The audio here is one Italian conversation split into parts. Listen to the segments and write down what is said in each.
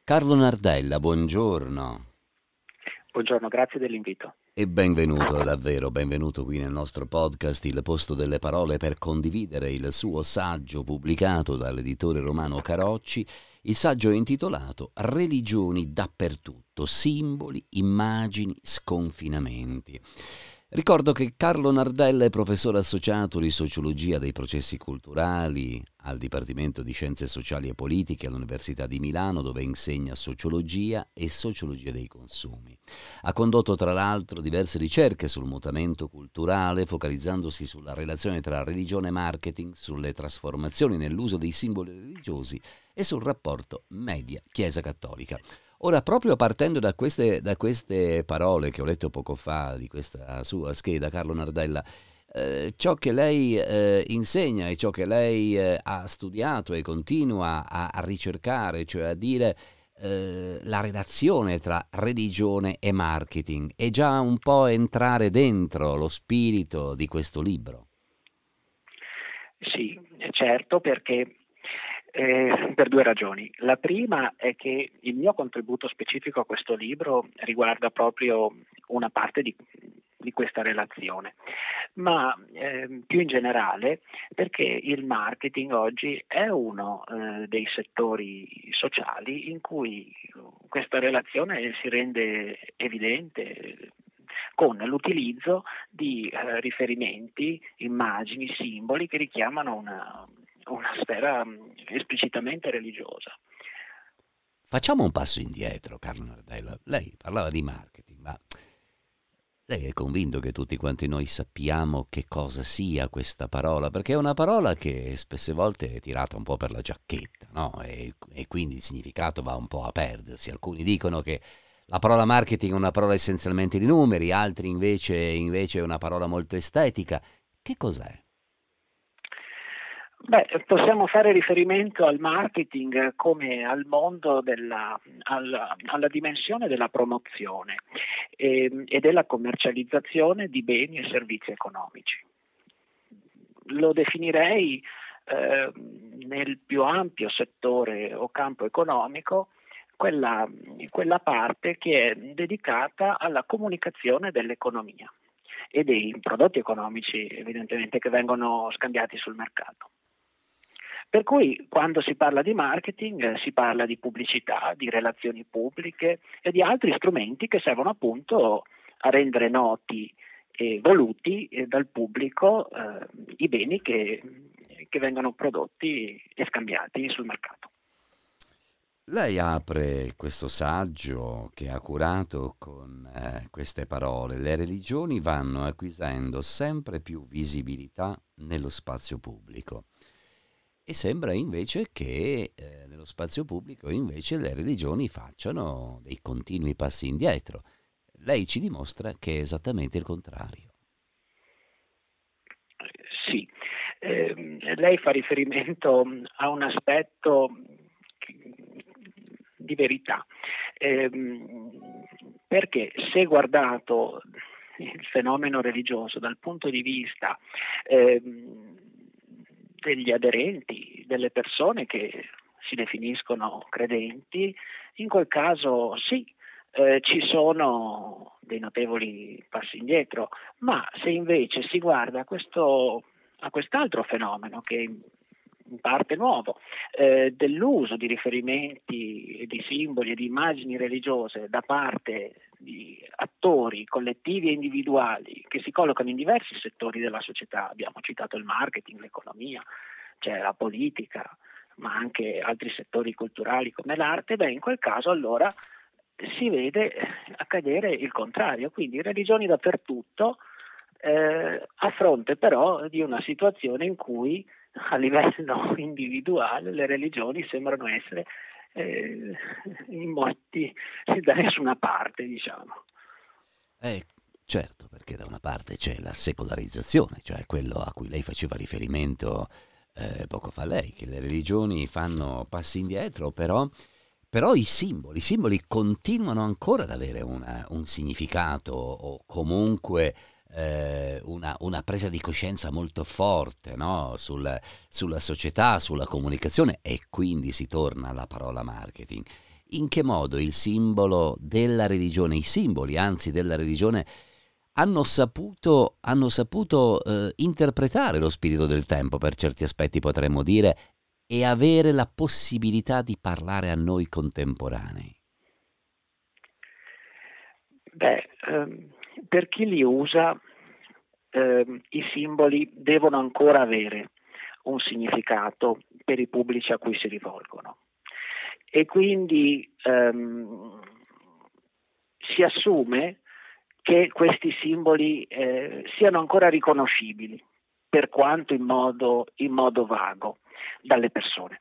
Carlo Nardella, buongiorno Buongiorno, grazie dell'invito. e benvenuto, davvero benvenuto qui nel nostro podcast Il posto delle parole per condividere il suo saggio pubblicato dall'editore Romano Carocci. Il saggio è intitolato Religioni dappertutto, simboli, immagini, sconfinamenti. Ricordo che Carlo Nardella è professore associato di sociologia dei processi culturali al Dipartimento di Scienze Sociali e Politiche all'Università di Milano, dove insegna sociologia e sociologia dei consumi. Ha condotto tra l'altro diverse ricerche sul mutamento culturale, focalizzandosi sulla relazione tra religione e marketing, sulle trasformazioni nell'uso dei simboli religiosi e sul rapporto media-Chiesa Cattolica. Ora, proprio partendo da queste parole che ho letto poco fa, di questa sua scheda, Carlo Nardella, ciò che lei insegna e ciò che lei ha studiato e continua a ricercare, cioè a dire la relazione tra religione e marketing, è già un po' entrare dentro lo spirito di questo libro. Sì, certo, perché per due ragioni. La prima è che il mio contributo specifico a questo libro riguarda proprio una parte di questa relazione, ma più in generale perché il marketing oggi è uno dei settori sociali in cui questa relazione si rende evidente con l'utilizzo di riferimenti, immagini, simboli che richiamano una sfera esplicitamente religiosa. Facciamo un passo indietro, Carlo Nardella. Lei parlava di marketing, ma lei è convinto che tutti quanti noi sappiamo che cosa sia questa parola? Perché è una parola che spesse volte è tirata un po' per la giacchetta, no? E quindi il significato va un po' a perdersi. Alcuni dicono che la parola marketing è una parola essenzialmente di numeri, altri invece è una parola molto estetica. Che cos'è? Beh, possiamo fare riferimento al marketing come al mondo alla dimensione della promozione e della commercializzazione di beni e servizi economici. Lo definirei nel più ampio settore o campo economico quella parte che è dedicata alla comunicazione dell'economia e dei prodotti economici evidentemente che vengono scambiati sul mercato. Per cui quando si parla di marketing si parla di pubblicità, di relazioni pubbliche e di altri strumenti che servono appunto a rendere noti e voluti dal pubblico i beni che vengono prodotti e scambiati sul mercato. Lei apre questo saggio che ha curato con queste parole. Le religioni vanno acquisendo sempre più visibilità nello spazio pubblico. E sembra invece che nello spazio pubblico invece le religioni facciano dei continui passi indietro. Lei ci dimostra che è esattamente il contrario. Sì, lei fa riferimento a un aspetto di verità, perché se guardato il fenomeno religioso dal punto di vista degli aderenti, delle persone che si definiscono credenti, in quel caso sì, ci sono dei notevoli passi indietro, ma se invece si guarda a quest'altro fenomeno che è in parte nuovo, dell'uso di riferimenti, di simboli e di immagini religiose da parte di attori collettivi e individuali che si collocano in diversi settori della società, abbiamo citato il marketing, l'economia, c'è la politica, ma anche altri settori culturali come l'arte, beh in quel caso allora si vede accadere il contrario, quindi religioni dappertutto, a fronte però di una situazione in cui a livello individuale le religioni sembrano essere in molti da nessuna parte, diciamo. Eh, certo, perché da una parte c'è la secolarizzazione, cioè quello a cui lei faceva riferimento poco fa lei, che le religioni fanno passi indietro, però i simboli continuano ancora ad avere un significato o comunque una presa di coscienza molto forte, no? Sulla società, sulla comunicazione e quindi si torna alla parola marketing. in che modo il simbolo della religione, i simboli anzi della religione, hanno saputo interpretare lo spirito del tempo, per certi aspetti potremmo dire, e avere la possibilità di parlare a noi contemporanei? Per chi li usa, i simboli devono ancora avere un significato per i pubblici a cui si rivolgono e quindi si assume che questi simboli siano ancora riconoscibili, per quanto in modo vago, dalle persone.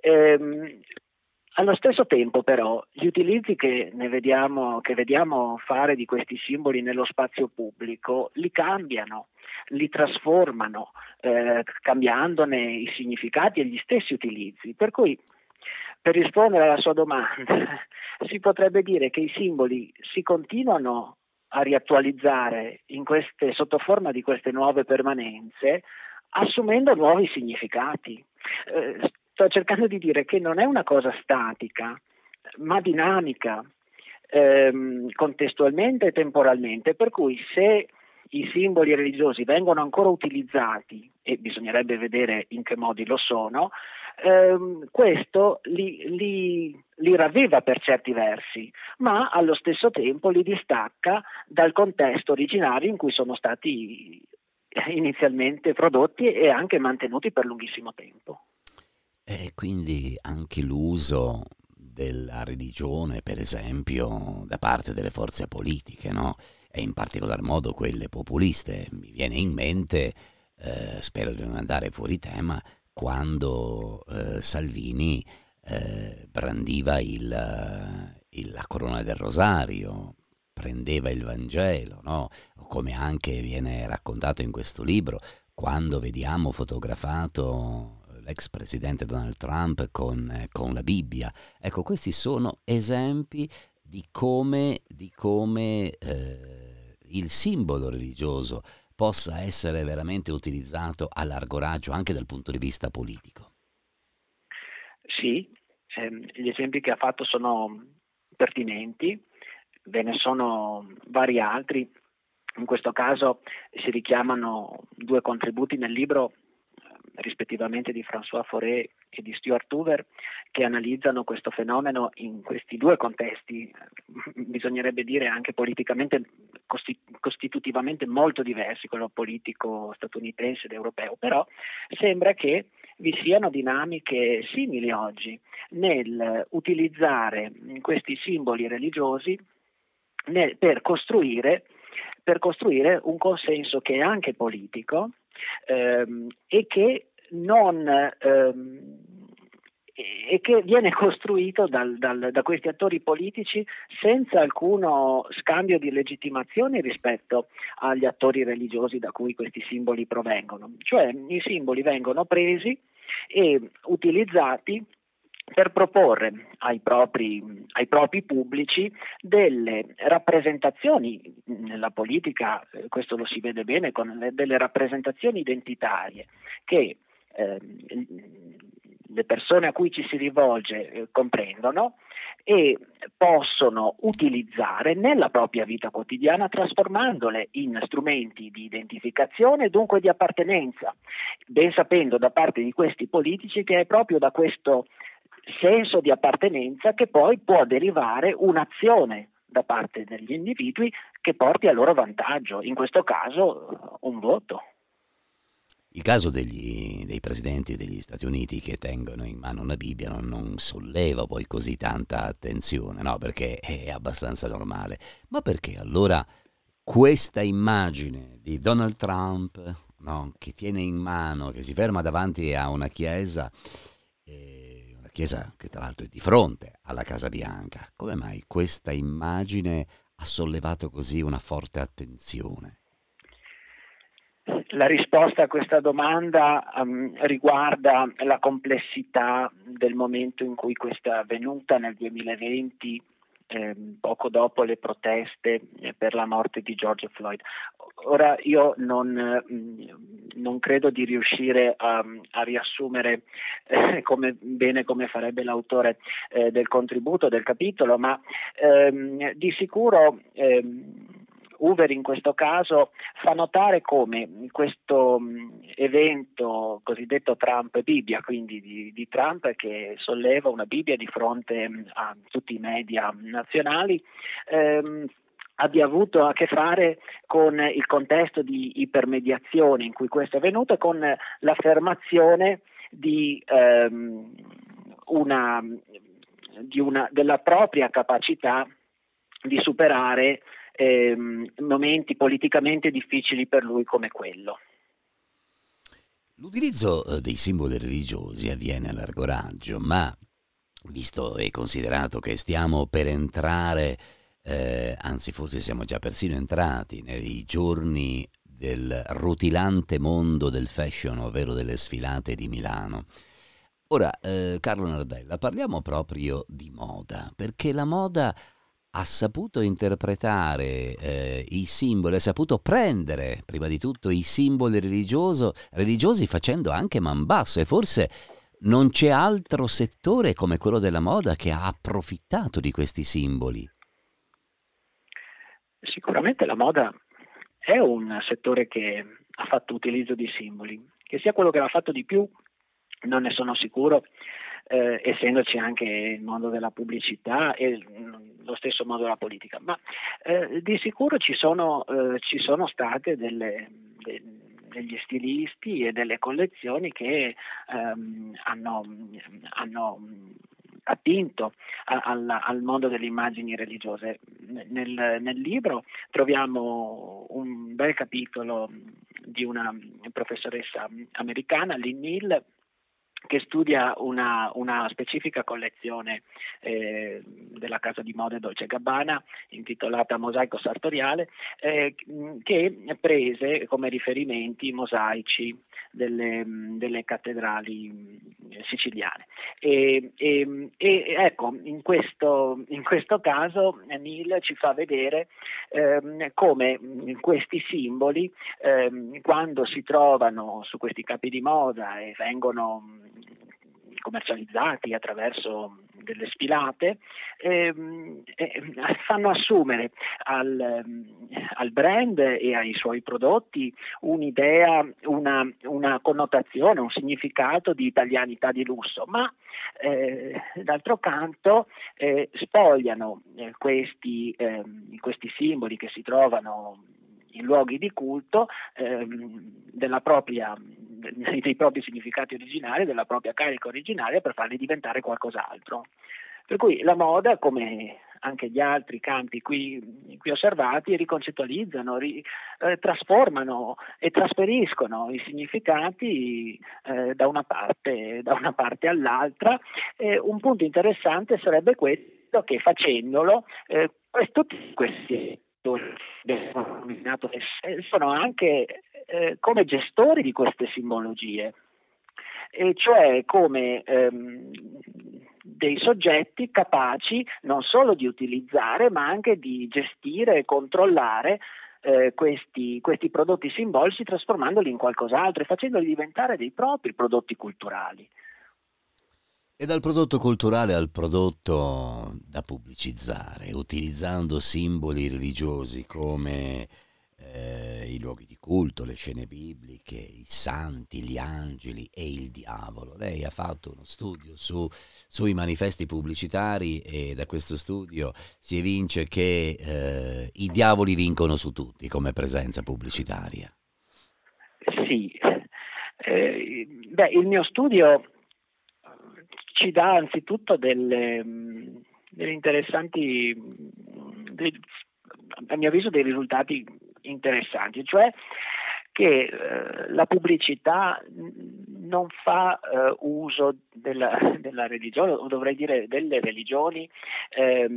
Allo stesso tempo però gli utilizzi che vediamo fare di questi simboli nello spazio pubblico li cambiano, li trasformano, cambiandone i significati e gli stessi utilizzi. Per cui, per rispondere alla sua domanda, si potrebbe dire che i simboli si continuano a riattualizzare sotto forma di queste nuove permanenze, assumendo nuovi significati. Sto cercando di dire che non è una cosa statica, ma dinamica, contestualmente e temporalmente, per cui se i simboli religiosi vengono ancora utilizzati, e bisognerebbe vedere in che modi lo sono, questo li ravviva per certi versi, ma allo stesso tempo li distacca dal contesto originario in cui sono stati inizialmente prodotti e anche mantenuti per lunghissimo tempo. E quindi anche l'uso della religione, per esempio, da parte delle forze politiche, no? E in particolar modo quelle populiste. Mi viene in mente, spero di non andare fuori tema, quando Salvini brandiva la corona del rosario, prendeva il Vangelo, no? O come anche viene raccontato in questo libro, quando vediamo fotografato l'ex presidente Donald Trump con la Bibbia. Ecco, questi sono esempi di come il simbolo religioso possa essere veramente utilizzato a largo raggio anche dal punto di vista politico. Sì, gli esempi che ha fatto sono pertinenti, ve ne sono vari altri. In questo caso si richiamano due contributi nel libro, rispettivamente di François Fauré e di Stuart Hoover, che analizzano questo fenomeno in questi due contesti, bisognerebbe dire anche politicamente, costitutivamente molto diversi, quello politico statunitense ed europeo, però sembra che vi siano dinamiche simili oggi nel utilizzare questi simboli religiosi per costruire un consenso che è anche politico, e che viene costruito da questi attori politici senza alcuno scambio di legittimazione rispetto agli attori religiosi da cui questi simboli provengono. Cioè i simboli vengono presi e utilizzati per proporre ai propri pubblici delle rappresentazioni. Nella politica questo lo si vede bene con delle rappresentazioni identitarie che le persone a cui ci si rivolge comprendono e possono utilizzare nella propria vita quotidiana, trasformandole in strumenti di identificazione e dunque di appartenenza, ben sapendo da parte di questi politici che è proprio da questo senso di appartenenza che poi può derivare un'azione da parte degli individui che porti a loro vantaggio, in questo caso un voto. Il caso dei presidenti degli Stati Uniti che tengono in mano una Bibbia non solleva poi così tanta attenzione, no? Perché è abbastanza normale. Ma perché allora questa immagine di Donald Trump, no? Che tiene in mano, che si ferma davanti a una chiesa che tra l'altro è di fronte alla Casa Bianca, come mai questa immagine ha sollevato così una forte attenzione? La risposta a questa domanda riguarda la complessità del momento in cui questa è avvenuta nel 2020 poco dopo le proteste per la morte di George Floyd. Ora io non credo di riuscire a riassumere come farebbe l'autore del contributo del capitolo, ma di sicuro Hoover in questo caso fa notare come questo evento cosiddetto Trump Bibbia, quindi di Trump che solleva una Bibbia di fronte a tutti i media nazionali, abbia avuto a che fare con il contesto di ipermediazione in cui questo è avvenuto e con l'affermazione della propria capacità di superare momenti politicamente difficili per lui come quello. L'utilizzo dei simboli religiosi avviene a largo raggio, ma visto e considerato che stiamo per entrare, anzi forse siamo già persino entrati nei giorni del rutilante mondo del fashion, ovvero delle sfilate di Milano. Ora, Carlo Nardella, parliamo proprio di moda, perché la moda ha saputo interpretare i simboli, ha saputo prendere prima di tutto i simboli religiosi facendo anche man basso, e forse non c'è altro settore come quello della moda che ha approfittato di questi simboli. Sicuramente la moda è un settore che ha fatto utilizzo di simboli, che sia quello che l'ha fatto di più non ne sono sicuro, essendoci anche il mondo della pubblicità e lo stesso modo della politica, ma di sicuro ci sono state degli stilisti e delle collezioni che hanno attinto al mondo delle immagini religiose. Nel libro troviamo un bel capitolo di una professoressa americana, Lynn Neal, che studia una specifica collezione della casa di moda Dolce & Gabbana intitolata Mosaico Sartoriale, che prese come riferimenti i mosaici delle cattedrali siciliane. E ecco, in questo caso Neal ci fa vedere come questi simboli, quando si trovano su questi capi di moda e vengono commercializzati attraverso delle sfilate, fanno assumere al brand e ai suoi prodotti un'idea, una connotazione, un significato di italianità di lusso, ma d'altro canto spogliano questi simboli che si trovano in luoghi di culto dei propri significati originali, della propria carica originaria, per farli diventare qualcos'altro. Per cui la moda, come anche gli altri campi qui osservati, riconcettualizzano, trasformano e trasferiscono i significati da una parte all'altra. Un punto interessante sarebbe quello che facendolo tutti questi sono anche come gestori di queste simbologie, e cioè come dei soggetti capaci non solo di utilizzare ma anche di gestire e controllare questi prodotti simbolici, trasformandoli in qualcos'altro e facendoli diventare dei propri prodotti culturali. E dal prodotto culturale al prodotto da pubblicizzare, utilizzando simboli religiosi come i luoghi di culto, le scene bibliche, i santi, gli angeli e il diavolo. Lei ha fatto uno studio sui manifesti pubblicitari e da questo studio si evince che i diavoli vincono su tutti come presenza pubblicitaria. Sì, il mio studio ci dà anzitutto delle interessanti, a mio avviso dei risultati interessanti, cioè che la pubblicità non fa uso della religione, o dovrei dire delle religioni,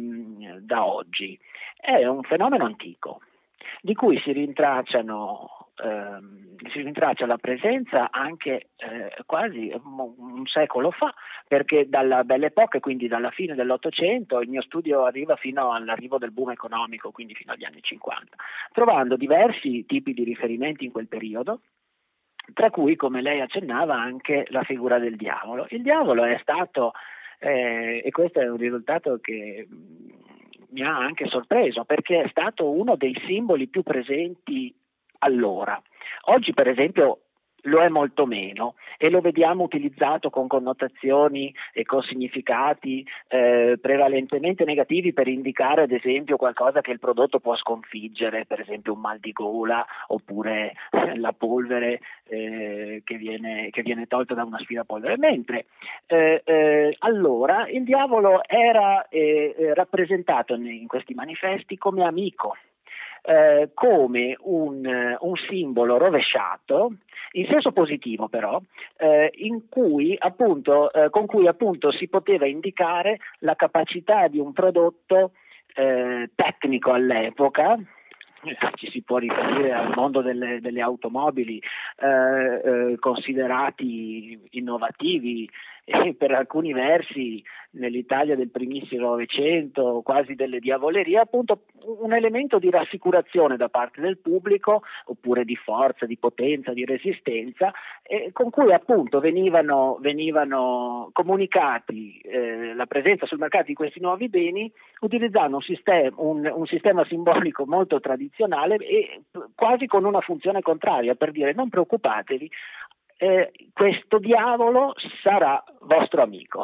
da oggi. È un fenomeno antico, di cui si rintracciano si rintraccia la presenza anche quasi un secolo fa, perché dalla Belle Époque, quindi dalla fine dell'Ottocento, il mio studio arriva fino all'arrivo del boom economico, quindi fino agli anni 50, trovando diversi tipi di riferimenti in quel periodo, tra cui, come lei accennava, anche la figura del diavolo. Il diavolo è stato, e questo è un risultato che mi ha anche sorpreso, perché è stato uno dei simboli più presenti allora. Oggi, per esempio, lo è molto meno e lo vediamo utilizzato con connotazioni e con significati prevalentemente negativi per indicare ad esempio qualcosa che il prodotto può sconfiggere, per esempio un mal di gola oppure la polvere che viene tolta da un aspirapolvere, mentre allora il diavolo era rappresentato in questi manifesti come amico. Come un simbolo rovesciato, in senso positivo però, in cui appunto, con cui appunto si poteva indicare la capacità di un prodotto tecnico all'epoca. Ci si può riferire al mondo delle automobili, considerati innovativi e per alcuni versi nell'Italia del primissimo Novecento quasi delle diavolerie, appunto un elemento di rassicurazione da parte del pubblico, oppure di forza, di potenza, di resistenza, con cui appunto venivano comunicati la presenza sul mercato di questi nuovi beni utilizzando un sistema simbolico molto tradizionale e quasi con una funzione contraria, per dire: non preoccupatevi, questo diavolo sarà vostro amico.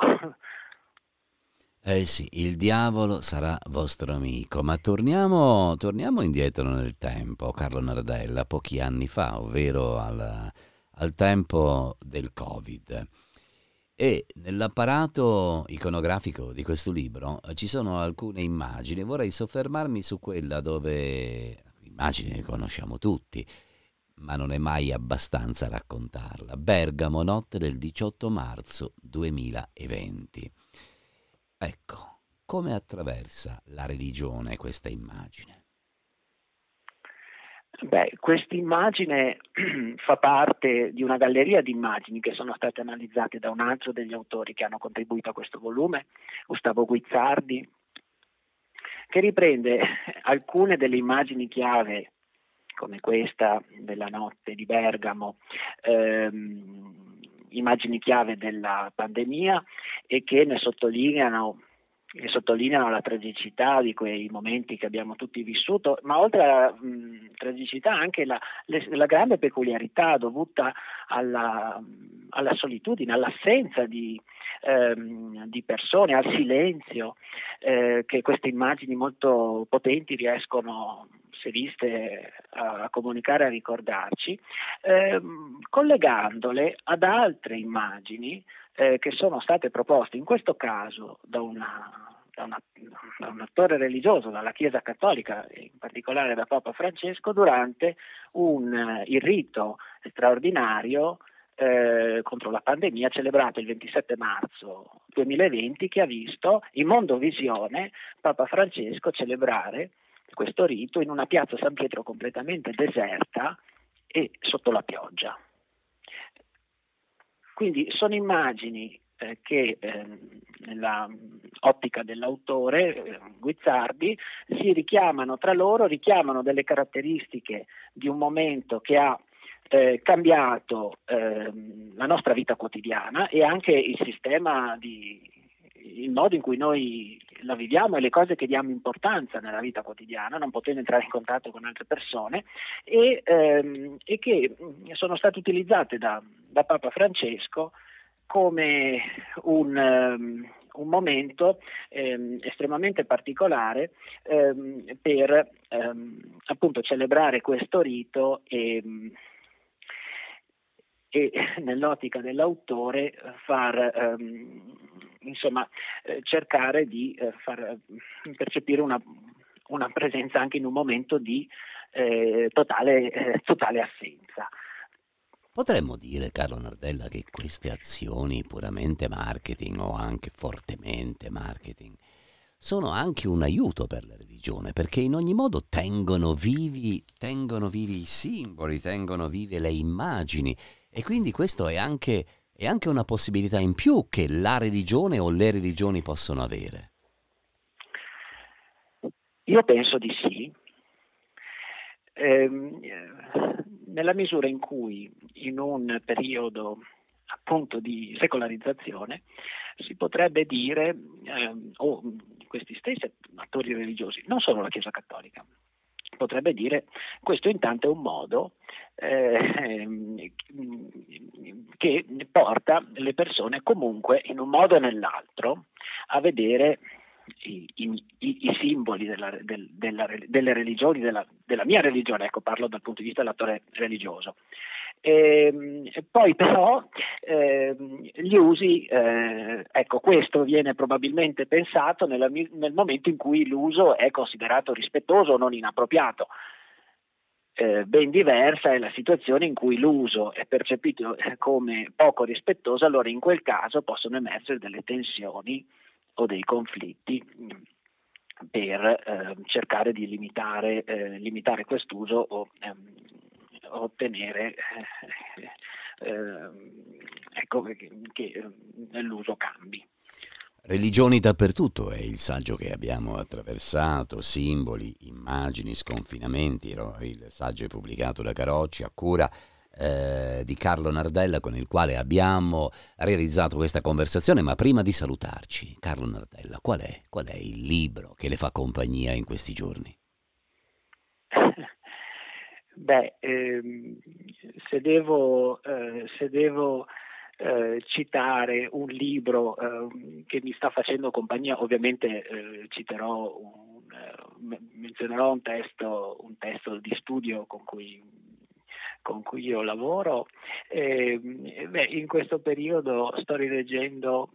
Sì, il diavolo sarà vostro amico, ma torniamo indietro nel tempo, Carlo Nardella, pochi anni fa, ovvero al tempo del Covid. E nell'apparato iconografico di questo libro ci sono alcune immagini, vorrei soffermarmi su quella dove, immagini che conosciamo tutti, ma non è mai abbastanza raccontarla. Bergamo, notte del 18 marzo 2020. Ecco, come attraversa la religione questa immagine? Beh, questa immagine fa parte di una galleria di immagini che sono state analizzate da un altro degli autori che hanno contribuito a questo volume, Gustavo Guizzardi, che riprende alcune delle immagini chiave, come questa della notte di Bergamo, immagini chiave della pandemia, e che ne sottolineano la tragicità di quei momenti che abbiamo tutti vissuto, ma oltre alla tragicità anche la grande peculiarità dovuta alla solitudine, all'assenza di persone, al silenzio che queste immagini molto potenti riescono, se viste, a comunicare, a ricordarci, collegandole ad altre immagini che sono state proposte in questo caso da un attore religioso, dalla Chiesa Cattolica, in particolare da Papa Francesco, durante il rito straordinario contro la pandemia celebrato il 27 marzo 2020, che ha visto in mondovisione Papa Francesco celebrare questo rito in una piazza San Pietro completamente deserta e sotto la pioggia. Quindi sono immagini che nella ottica dell'autore Guizzardi si richiamano tra loro, richiamano delle caratteristiche di un momento che ha cambiato la nostra vita quotidiana e anche il modo in cui noi la viviamo e le cose che diamo importanza nella vita quotidiana, non potendo entrare in contatto con altre persone, e che sono state utilizzate da Papa Francesco come un momento estremamente particolare per appunto celebrare questo rito e nell'ottica dell'autore cercare di far percepire una presenza anche in un momento di totale assenza. Potremmo dire, Carlo Nardella, che queste azioni puramente marketing o anche fortemente marketing sono anche un aiuto per la religione, perché in ogni modo tengono vivi i simboli, tengono vive le immagini, e quindi questo è anche una possibilità in più che la religione o le religioni possono avere. Io penso di sì. Nella misura in cui in un periodo appunto di secolarizzazione si potrebbe dire, o questi stessi attori religiosi, non solo la Chiesa Cattolica, potrebbe dire questo intanto è un modo che porta le persone comunque in un modo o nell'altro a vedere i simboli delle religioni, della mia religione, ecco, parlo dal punto di vista dell'attore religioso. Poi però gli usi, ecco, questo viene probabilmente pensato nel momento in cui l'uso è considerato rispettoso o non inappropriato. Ben diversa è la situazione in cui l'uso è percepito come poco rispettoso, allora in quel caso possono emergere delle tensioni o dei conflitti per cercare di limitare quest'uso o ottenere ecco, che l'uso cambi. Religioni dappertutto è il saggio che abbiamo attraversato, simboli, immagini, sconfinamenti. Il saggio è pubblicato da Carocci a cura di Carlo Nardella, con il quale abbiamo realizzato questa conversazione. Ma prima di salutarci, Carlo Nardella, qual è il libro che le fa compagnia in questi giorni? Beh, se devo citare un libro che mi sta facendo compagnia, ovviamente menzionerò un testo di studio con cui io lavoro. In questo periodo sto rileggendo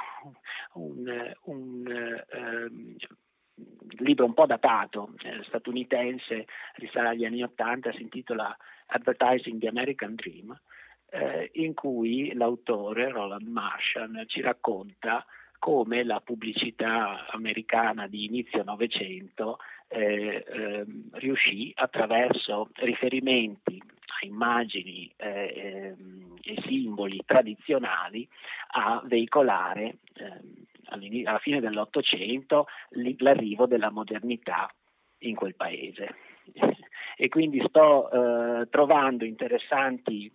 un libro un po' datato, statunitense, risale agli anni '80, si intitola Advertising the American Dream, in cui l'autore Roland Marshall ci racconta come la pubblicità americana di inizio Novecento riuscì, attraverso riferimenti a immagini e simboli tradizionali, a veicolare alla fine dell'Ottocento l'arrivo della modernità in quel paese. E quindi sto trovando interessanti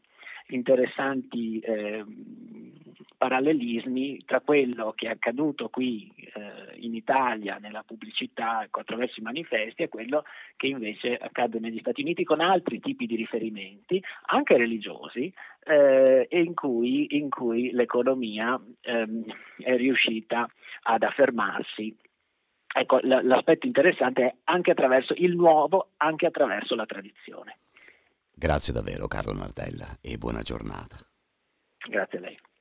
parallelismi tra quello che è accaduto qui in Italia nella pubblicità, ecco, attraverso i manifesti, e quello che invece accade negli Stati Uniti, con altri tipi di riferimenti, anche religiosi, e in cui l'economia è riuscita ad affermarsi. Ecco, l'aspetto interessante è anche attraverso il nuovo, anche attraverso la tradizione. Grazie davvero, Carlo Nardella, e buona giornata. Grazie a lei.